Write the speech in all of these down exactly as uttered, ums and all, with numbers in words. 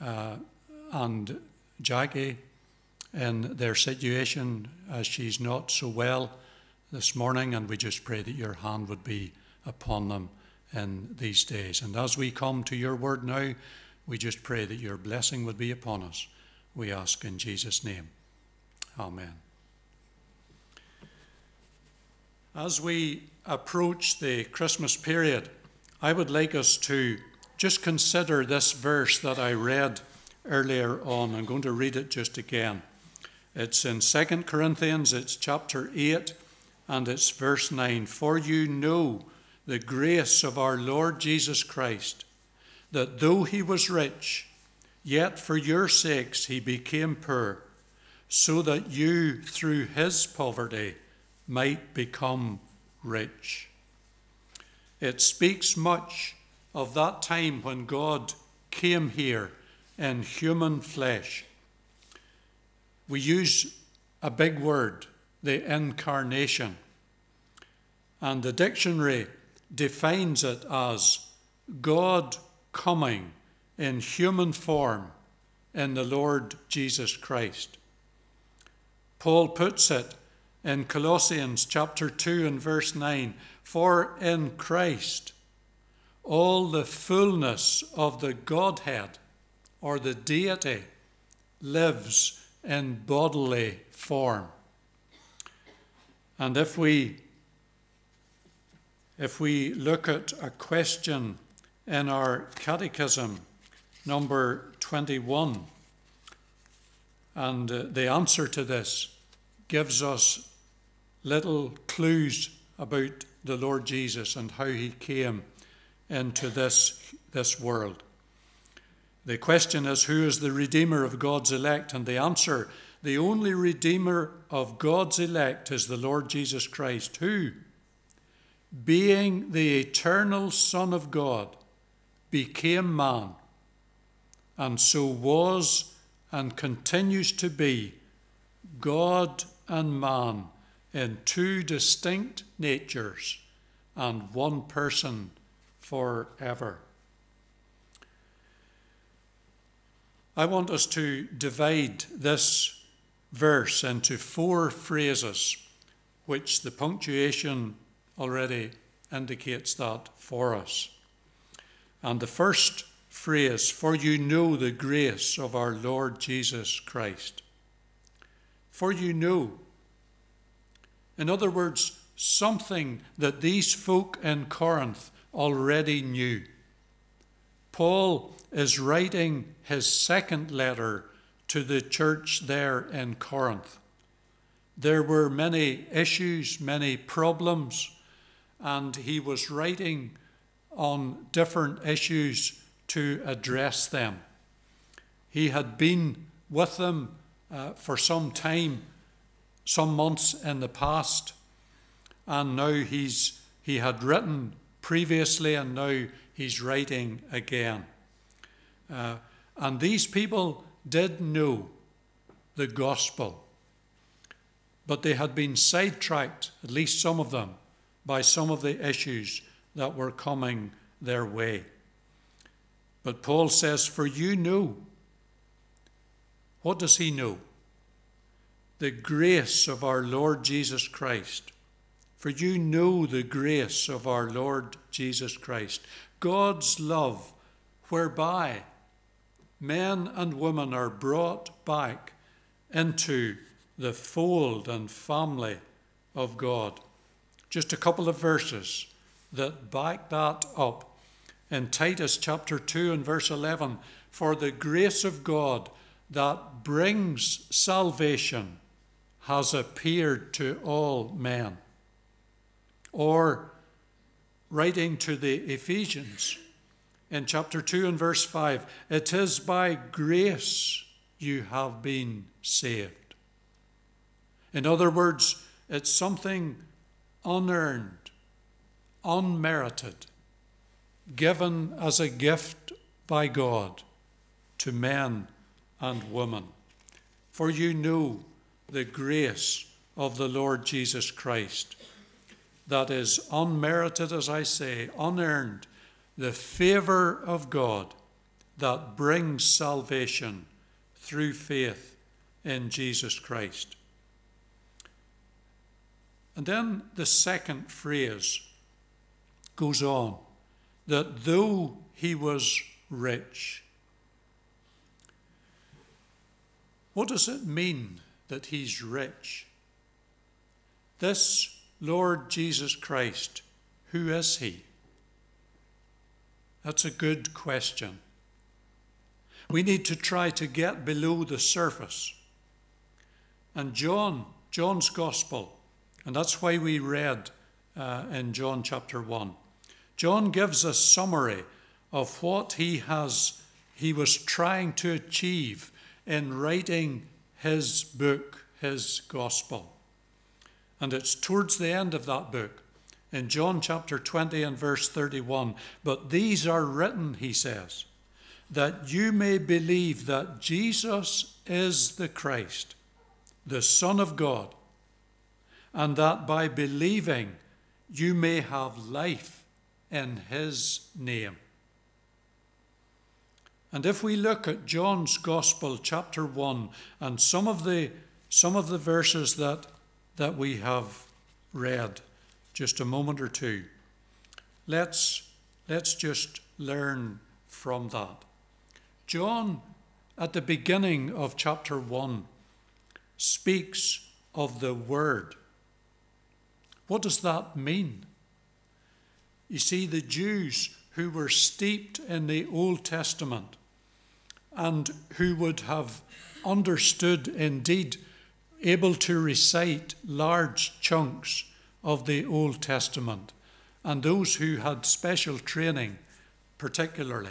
uh, and Jackie in their situation as she's not so well this morning, and we just pray that your hand would be upon them in these days. And as we come to your word now, we just pray that your blessing would be upon us. We ask in Jesus' name. Amen. As we approach the Christmas period, I would like us to just consider this verse that I read earlier on. I'm going to read it just again. It's in Second Corinthians, it's chapter eight, and it's verse nine. For you know the grace of our Lord Jesus Christ, that though he was rich, yet for your sakes he became poor, so that you through his poverty might become rich. It speaks much of that time when God came here in human flesh. We use a big word, the incarnation, and the dictionary defines it as God coming in human form in the Lord Jesus Christ. Paul puts it in Colossians chapter two and verse nine, for in Christ all the fullness of the Godhead, or the deity, lives in bodily form. And if we if we look at a question in our catechism, number twenty-one, and uh, the answer to this gives us little clues about the Lord Jesus and how he came into this, this world. The question is, who is the Redeemer of God's elect? And the answer, the only Redeemer of God's elect is the Lord Jesus Christ, who, being the eternal Son of God, became man, and so was and continues to be God and man in two distinct natures and one person forever. I want us to divide this verse into four phrases, which the punctuation already indicates that for us. And the first phrase, for you know the grace of our Lord Jesus Christ. For you know. In other words, something that these folk in Corinth already knew. Paul is writing his second letter to the church there in Corinth. There were many issues, many problems, and he was writing on different issues to address them. He had been with them uh, for some time, some months in the past, and now he's he had written previously, and now he's writing again. Uh, and these people did know the gospel, but they had been sidetracked, at least some of them, by some of the issues that were coming their way. But Paul says, for you know. What does he know? The grace of our Lord Jesus Christ. For you know the grace of our Lord Jesus Christ. God's love, whereby men and women are brought back into the fold and family of God. Just a couple of verses that back that up. In Titus chapter two and verse eleven, for the grace of God that brings salvation has appeared to all men. Or writing to the Ephesians in chapter two and verse five, it is by grace you have been saved. In other words, it's something unearned, unmerited, given as a gift by God to men and women. For you know the grace of the Lord Jesus Christ, that is unmerited, as I say, unearned, the favor of God that brings salvation through faith in Jesus Christ. And then the second phrase goes on, that though he was rich. What does it mean that he's rich? This Lord Jesus Christ, who is he? That's a good question. We need to try to get below the surface. And John, John's Gospel, and that's why we read uh, in John chapter one. John gives a summary of what he has, he was trying to achieve in writing his book, his Gospel. And it's towards the end of that book, in John chapter twenty and verse thirty-one. But these are written, he says, that you may believe that Jesus is the Christ, the Son of God, and that by believing you may have life in his name. And if we look at John's Gospel, chapter one, and some of the some of the verses that, that we have read just a moment or two, let's, let's just learn from that. John, at the beginning of chapter one, speaks of the Word. What does that mean? You see, the Jews who were steeped in the Old Testament and who would have understood, indeed, able to recite large chunks of the Old Testament, and those who had special training particularly.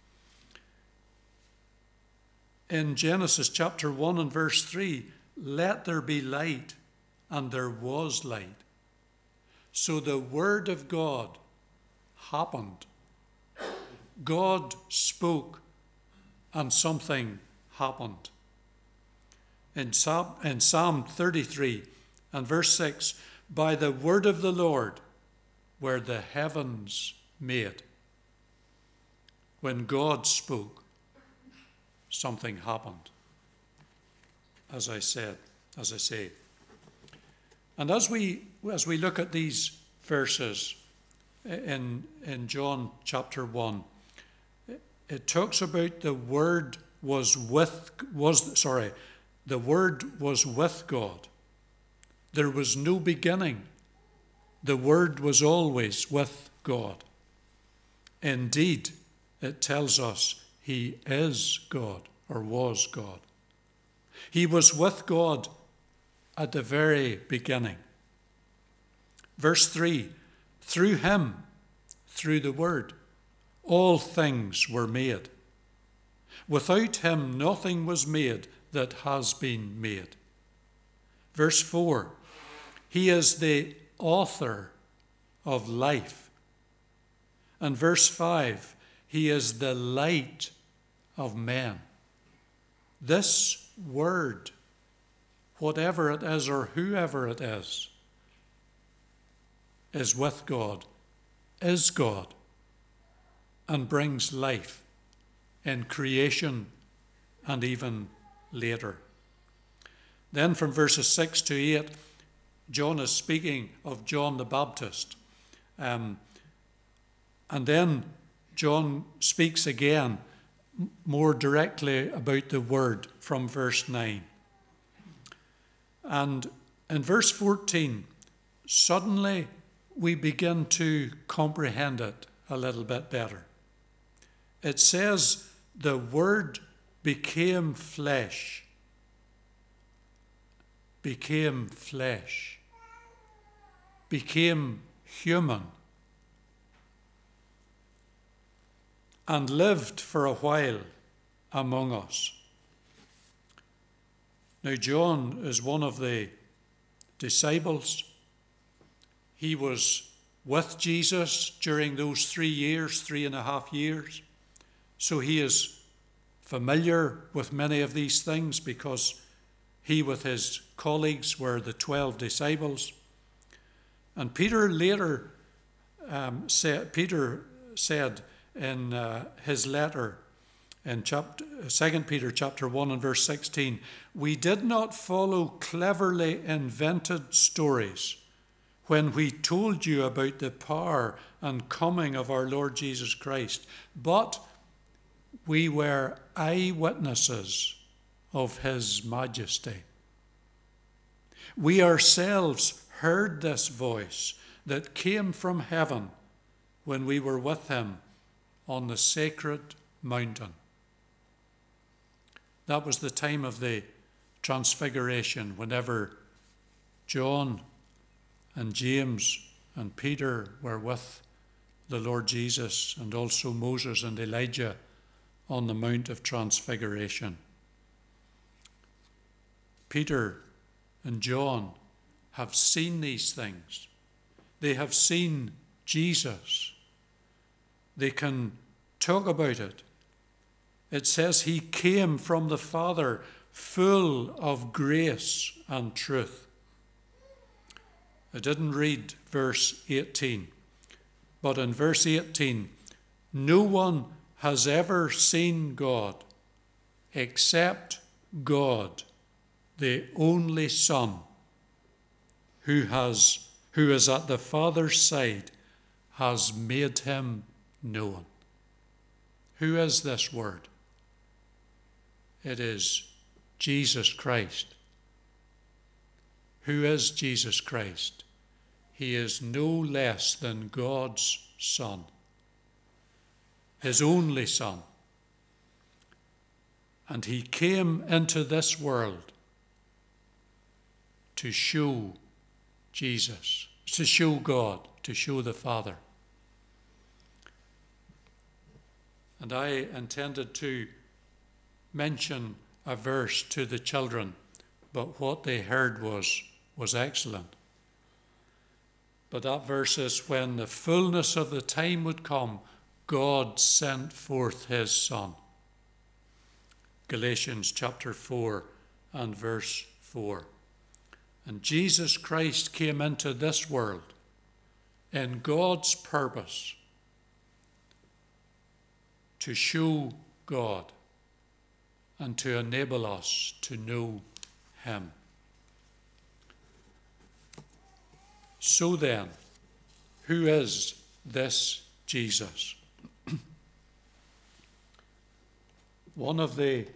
In Genesis chapter one and verse three, let there be light, and there was light. So the Word of God happened. God spoke, and something happened. In Psalm, in Psalm thirty-three and verse six, by the word of the Lord were the heavens made. When God spoke, something happened, as I said, as I say. And as we as we look at these verses in, in John chapter one, it talks about the Word was with was sorry, the Word was with God. There was no beginning. The Word was always with God. Indeed, it tells us he is God, or was God. He was with God at the very beginning. Verse three, through him, through the Word, all things were made. Without him nothing was made that has been made. Verse four, he is the author of life. And verse five, he is the light of men. This Word, whatever it is or whoever it is, is with God, is God, and brings life in creation and even later. Then from verses six to eight, John is speaking of John the Baptist. Um, and then John speaks again more directly about the Word from verse nine. And in verse fourteen, suddenly we begin to comprehend it a little bit better. It says, the Word became flesh. Became flesh. Became human. And lived for a while among us. Now, John is one of the disciples. He was with Jesus during those three years, three and a half years. So he is familiar with many of these things because he with his colleagues were the twelve disciples. And Peter later um, said, Peter said in uh, his letter in chapter, Second Peter chapter one and verse sixteen, we did not follow cleverly invented stories when we told you about the power and coming of our Lord Jesus Christ, but we were eyewitnesses of his majesty. We ourselves heard this voice that came from heaven when we were with him on the sacred mountain. That was the time of the Transfiguration, whenever John and James and Peter were with the Lord Jesus, and also Moses and Elijah on the Mount of Transfiguration. Peter and John have seen these things. They have seen Jesus. They can talk about it. It says he came from the Father full of grace and truth. I didn't read verse eighteen, but in verse eighteen, no one has ever seen God except God, the only Son, who has who is at the Father's side, has made him known. Who is this Word? It is Jesus Christ. Who is Jesus Christ? He is no less than God's Son, his only Son. And he came into this world to show Jesus, to show God, to show the Father. And I intended to mention a verse to the children, but what they heard was, was excellent. But that verse is, when the fullness of the time would come, God sent forth his Son. Galatians chapter four and verse four. And Jesus Christ came into this world in God's purpose to show God and to enable us to know him. So then, who is this Jesus? One of the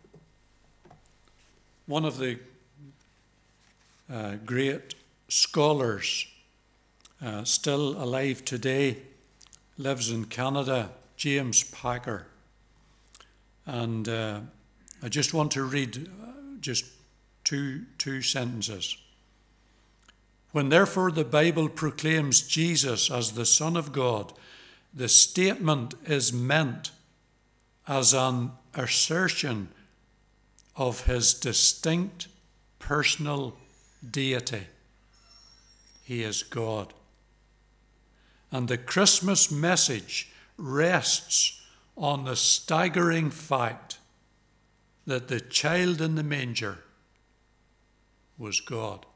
one of the uh, great scholars uh, still alive today lives in Canada, James Packer. And uh, I just want to read uh, just two, two sentences. When therefore the Bible proclaims Jesus as the Son of God, the statement is meant as an assertion of his distinct personal deity. He is God. And the Christmas message rests on the staggering fact that the child in the manger was God.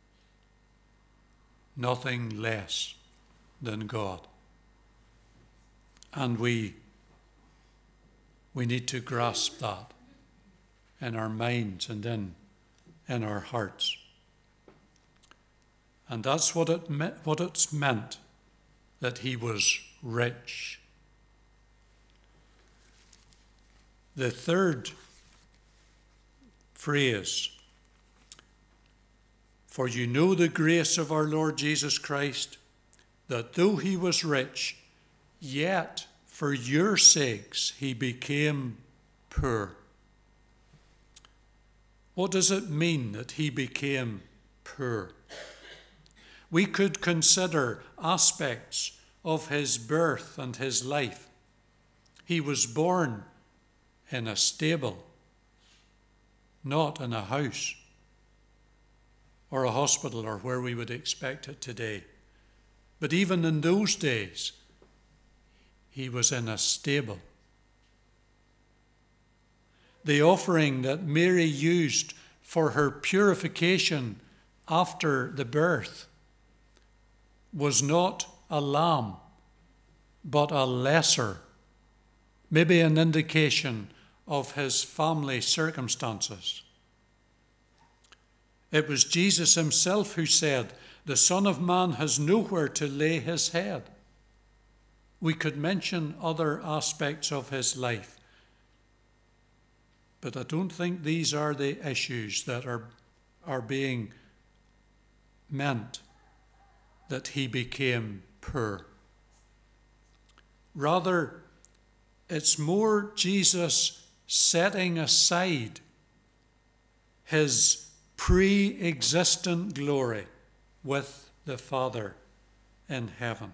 Nothing less than God. And we, we need to grasp that in our minds and in, in our hearts. And that's what it me- what it's meant that he was rich. The third phrase, for you know the grace of our Lord Jesus Christ, that though he was rich, yet for your sakes he became poor. What does it mean that he became poor? We could consider aspects of his birth and his life. He was born in a stable, not in a house or a hospital or where we would expect it today. But even in those days, he was in a stable. The offering that Mary used for her purification after the birth was not a lamb, but a lesser maybe an indication of his family circumstances. It was Jesus himself who said, "The Son of Man has nowhere to lay his head." We could mention other aspects of his life, but I don't think these are the issues that are, are being meant that he became poor. Rather, it's more Jesus setting aside his pre-existent glory with the Father in heaven.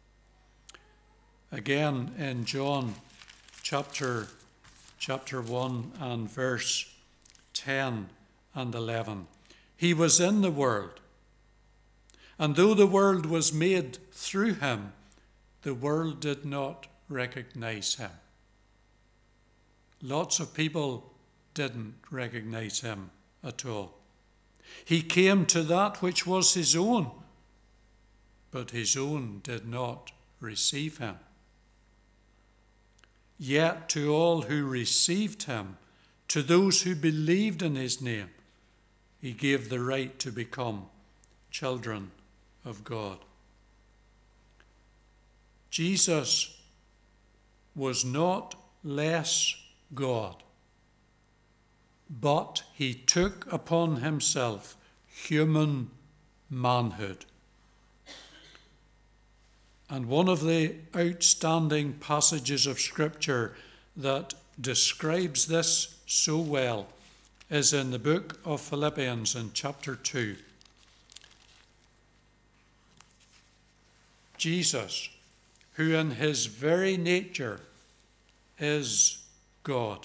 Again, in John chapter, chapter one and verse ten and eleven, he was in the world, and though the world was made through him, the world did not recognize him. Lots of people didn't recognize him at all. He came to that which was his own, but his own did not receive him. Yet to all who received him, to those who believed in his name, he gave the right to become children of God. Jesus was not less God, but he took upon himself human manhood. And one of the outstanding passages of Scripture that describes this so well is in the book of Philippians in chapter two. Jesus, who in his very nature is God,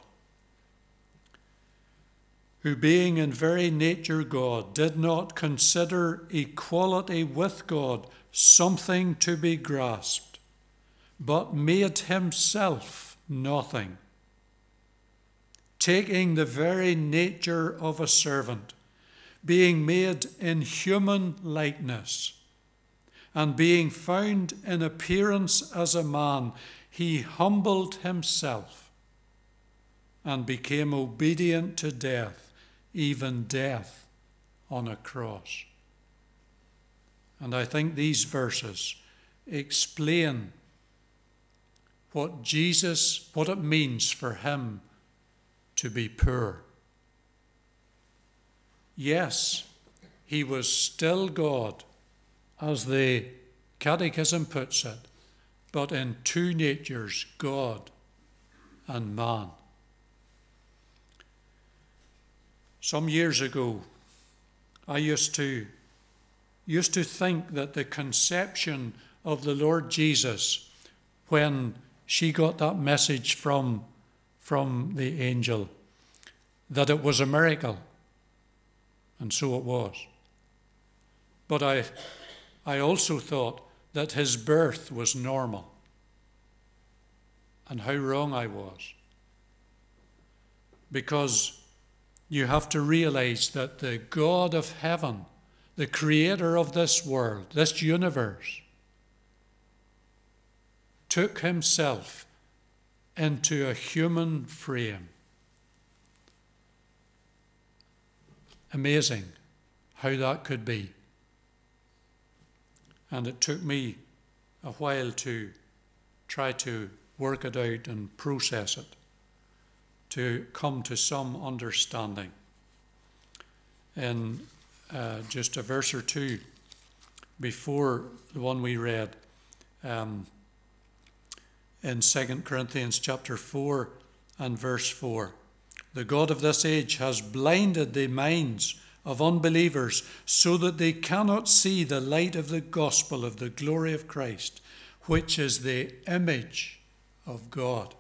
who being in very nature God, did not consider equality with God something to be grasped, but made himself nothing, taking the very nature of a servant, being made in human likeness, and being found in appearance as a man, he humbled himself and became obedient to death, even death on a cross. And I think these verses explain what Jesus, what it means for him to be poor. Yes, he was still God, as the Catechism puts it, but in two natures, God and man. Some years ago, I used to used to think that the conception of the Lord Jesus, when she got that message from, from the angel, that it was a miracle. And so it was. But I, I also thought that his birth was normal. And how wrong I was. Because you have to realize that the God of heaven, the creator of this world, this universe, took himself into a human frame. Amazing how that could be. And it took me a while to try to work it out and process it, to come to some understanding. In uh, just a verse or two before the one we read, um, in Second Corinthians chapter four and verse four, the God of this age has blinded the minds of unbelievers so that they cannot see the light of the gospel of the glory of Christ, which is the image of God.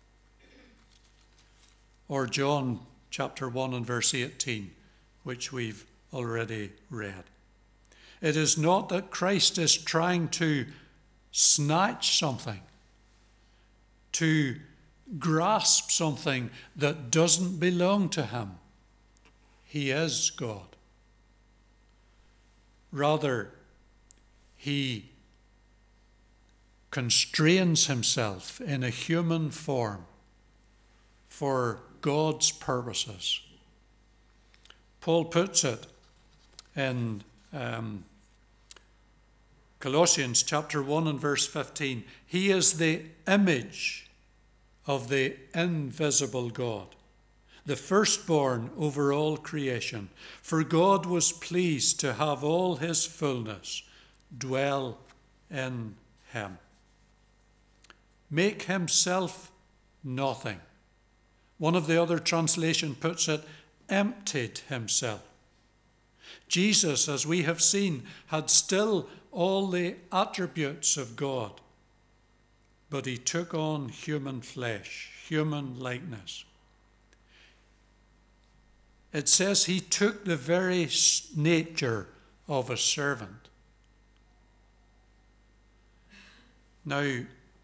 Or John chapter one and verse eighteen, which we've already read. It is not that Christ is trying to snatch something, to grasp something that doesn't belong to him. He is God. Rather, he constrains himself in a human form for God's purposes. Paul puts it in um, Colossians chapter one and verse fifteen. He is the image of the invisible God, the firstborn over all creation. For God was pleased to have all his fullness dwell in him. Make himself nothing. One of the other translations puts it, emptied himself. Jesus, as we have seen, had still all the attributes of God, but he took on human flesh, human likeness. It says he took the very nature of a servant. Now,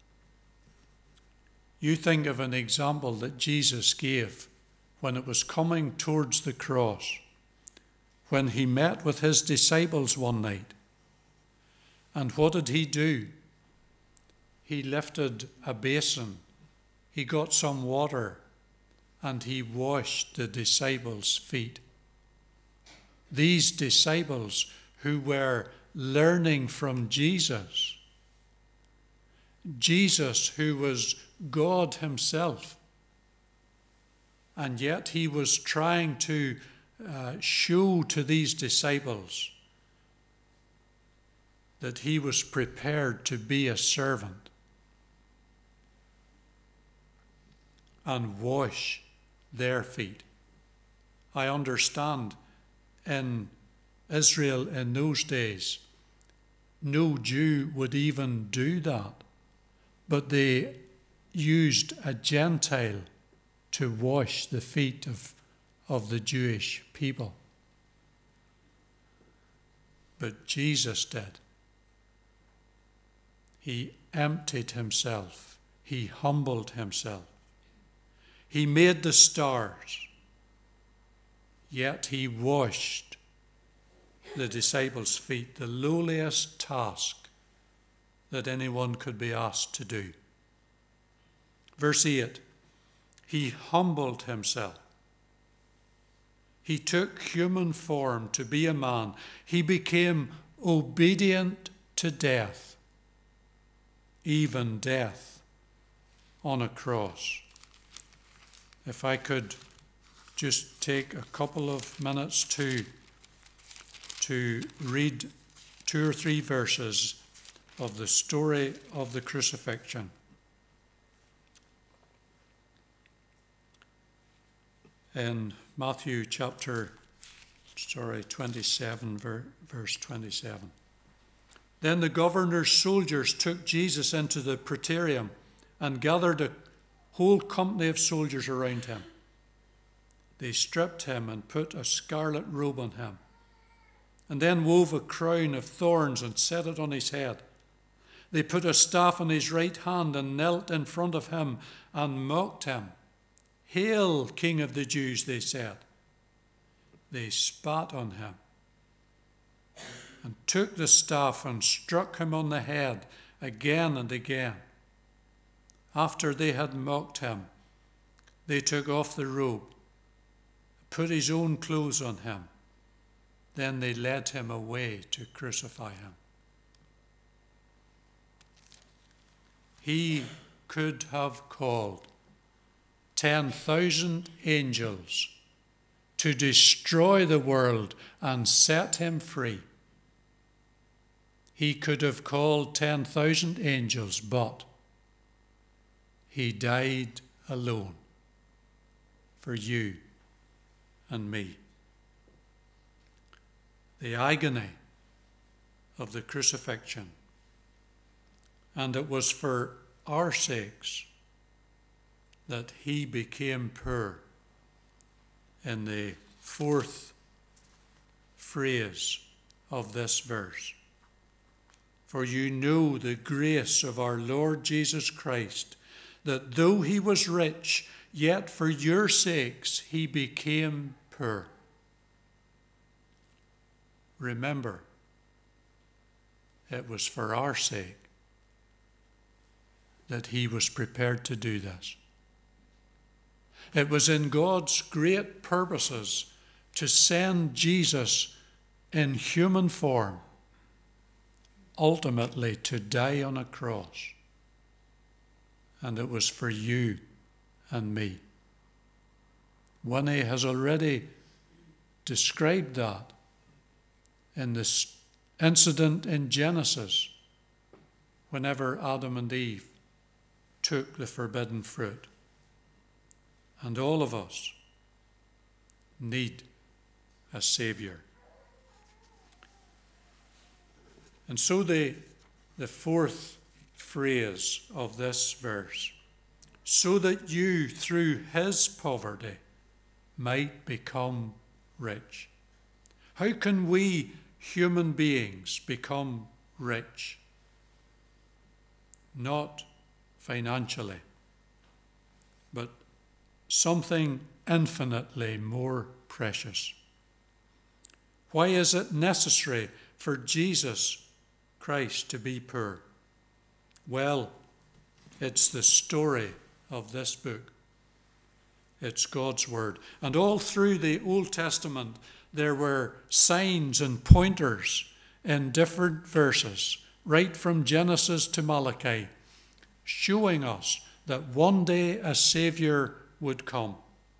you think of an example that Jesus gave when it was coming towards the cross, when he met with his disciples one night. And what did he do? He lifted a basin, he got some water, and he washed the disciples' feet. These disciples who were learning from Jesus, Jesus who was God himself, and yet he was trying to uh, show to these disciples that he was prepared to be a servant and wash their feet. I understand in Israel in those days, no Jew would even do that, but they used a Gentile to wash the feet of, of the Jewish people. But Jesus did. He emptied himself. He humbled himself. He made the stars, yet he washed the disciples' feet, the lowliest task that anyone could be asked to do. Verse eight, he humbled himself. He took human form to be a man. He became obedient to death, even death on a cross. If I could just take a couple of minutes to, to read two or three verses of the story of the crucifixion. In Matthew chapter, sorry, twenty-seven, verse twenty-seven. Then the governor's soldiers took Jesus into the praetorium and gathered a whole company of soldiers around him. They stripped him and put a scarlet robe on him, and then wove a crown of thorns and set it on his head. They put a staff in his right hand and knelt in front of him and mocked him. "Hail, King of the Jews," they said. They spat on him and took the staff and struck him on the head again and again. After they had mocked him, they took off the robe, put his own clothes on him. Then they led him away to crucify him. He could have called ten thousand angels to destroy the world and set him free. He could have called ten thousand angels, but he died alone for you and me. The agony of the crucifixion, and it was for our sakes that he became poor in the fourth phrase of this verse. For you know the grace of our Lord Jesus Christ, that though he was rich, yet for your sakes he became poor. Remember, it was for our sake that he was prepared to do this. It was in God's great purposes to send Jesus in human form, ultimately to die on a cross. And it was for you and me. Winnie has already described that in this incident in Genesis, whenever Adam and Eve took the forbidden fruit. And all of us need a Saviour. And so the, the fourth phrase of this verse, so that you through his poverty might become rich. How can we human beings become rich? Not financially, but something infinitely more precious. Why is it necessary for Jesus Christ to be poor? Well, it's the story of this book. It's God's word. And all through the Old Testament, there were signs and pointers in different verses, right from Genesis to Malachi, showing us that one day a Saviour would come.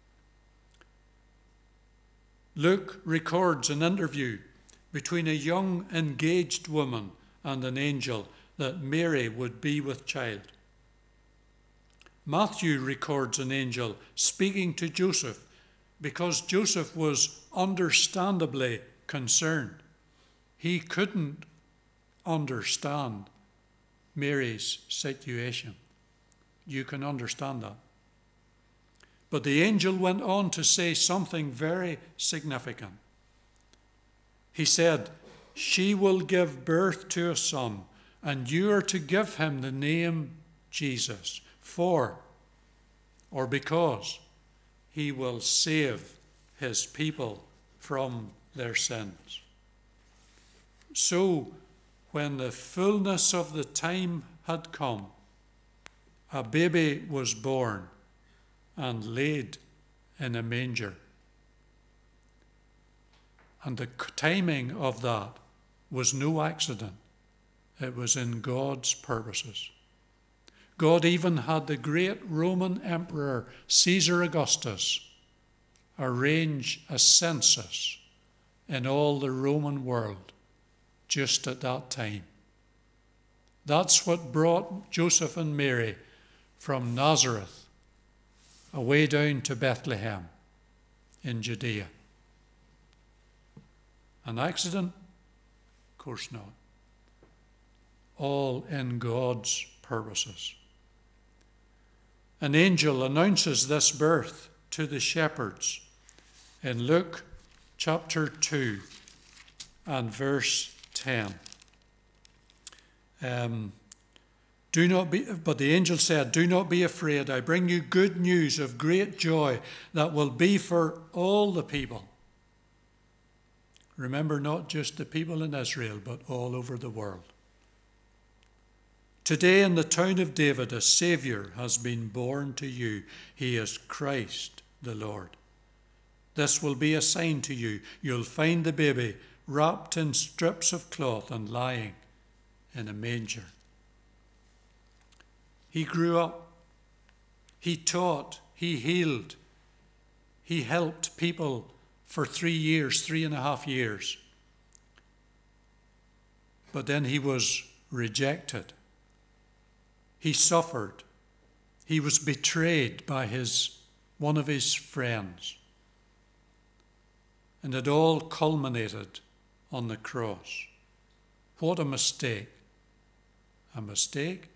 Luke records an interview between a young engaged woman and an angel that Mary would be with child. Matthew records an angel speaking to Joseph because Joseph was understandably concerned. He couldn't understand Mary's situation. You can understand that. But the angel went on to say something very significant. He said, "She will give birth to a son, and you are to give him the name Jesus, for, or because, he will save his people from their sins." So, when the fullness of the time had come, a baby was born and laid in a manger. And the timing of that was no accident. It was in God's purposes. God even had the great Roman Emperor Caesar Augustus arrange a census in all the Roman world just at that time. That's what brought Joseph and Mary from Nazareth away down to Bethlehem in Judea. An accident? Of course not. All in God's purposes. An angel announces this birth to the shepherds in Luke chapter two and verse ten. Um, Do not be, but the angel said, "Do not be afraid. I bring you good news of great joy that will be for all the people." Remember, not just the people in Israel, but all over the world. "Today in the town of David, a Saviour has been born to you. He is Christ the Lord. This will be a sign to you. You'll find the baby wrapped in strips of cloth and lying in a manger." He grew up. He taught. He healed. He helped people for three years, three and a half years. But then he was rejected. He suffered. He was betrayed by his one of his friends. And it all culminated on the cross. What a mistake. A mistake?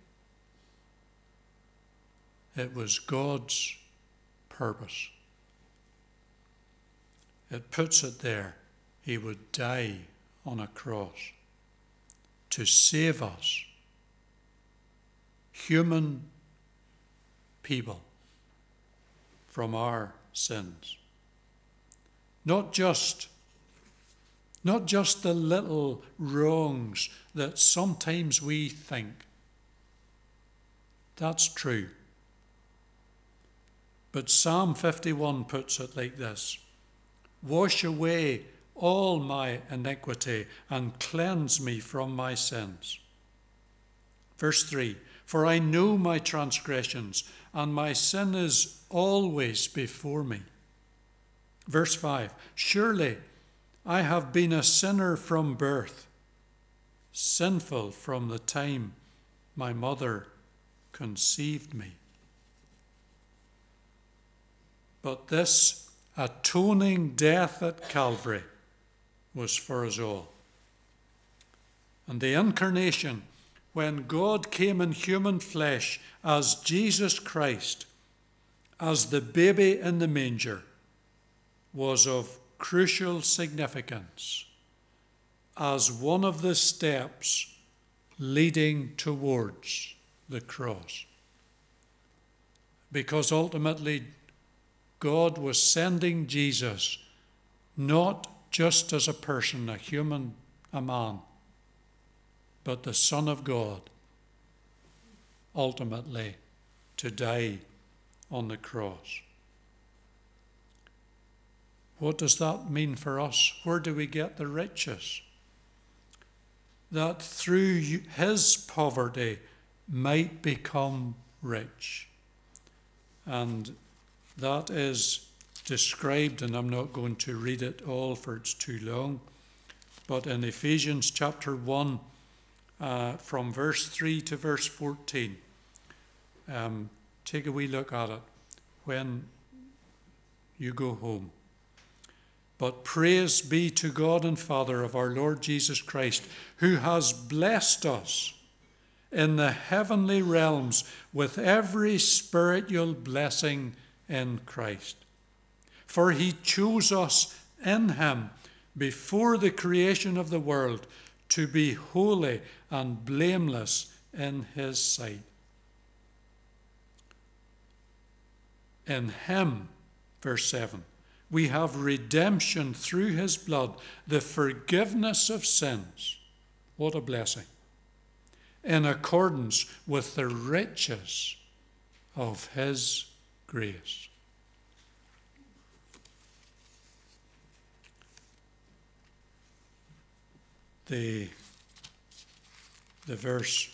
It was God's purpose. It puts it there. He would die on a cross to save us, human people, from our sins. Not just, not just the little wrongs that sometimes we think That's true. But Psalm fifty-one puts it like this: wash away all my iniquity and cleanse me from my sins. Verse three, for I know my transgressions, and my sin is always before me. Verse five, surely I have been a sinner from birth, sinful from the time my mother conceived me. But this atoning death at Calvary was for us all. And the incarnation, when God came in human flesh as Jesus Christ, as the baby in the manger, was of crucial significance as one of the steps leading towards the cross. Because ultimately, God was sending Jesus not just as a person, a human, a man, but the Son of God, ultimately to die on the cross. What does that mean for us? Where do we get the riches? That through his poverty might become rich. And that is described, and I'm not going to read it all for it's too long, but in Ephesians chapter one, uh, from verse three to verse fourteen, um, take a wee look at it when you go home. But praise be to God and Father of our Lord Jesus Christ, who has blessed us in the heavenly realms with every spiritual blessing in Christ. For he chose us in him before the creation of the world to be holy and blameless in his sight. In him, verse seven, we have redemption through his blood, the forgiveness of sins. What a blessing. In accordance with the riches of his grace. The, the verse,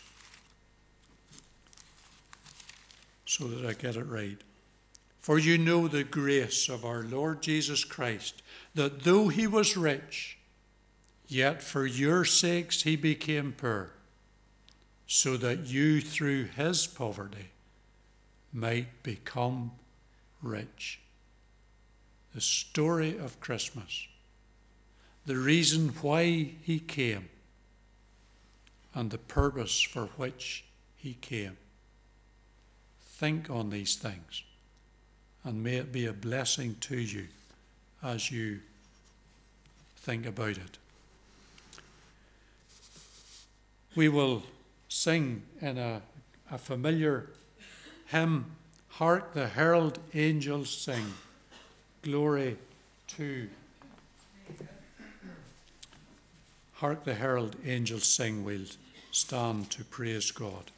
so that I get it right. For you know the grace of our Lord Jesus Christ, that though he was rich, yet for your sakes he became poor, so that you through his poverty might become rich. The story of Christmas, the reason why he came, and the purpose for which he came. Think on these things. And may it be a blessing to you as you think about it. We will sing in a, a familiar hymn, Hark the Herald Angels Sing, Glory to. Hark the Herald Angels Sing, we'll stand to praise God.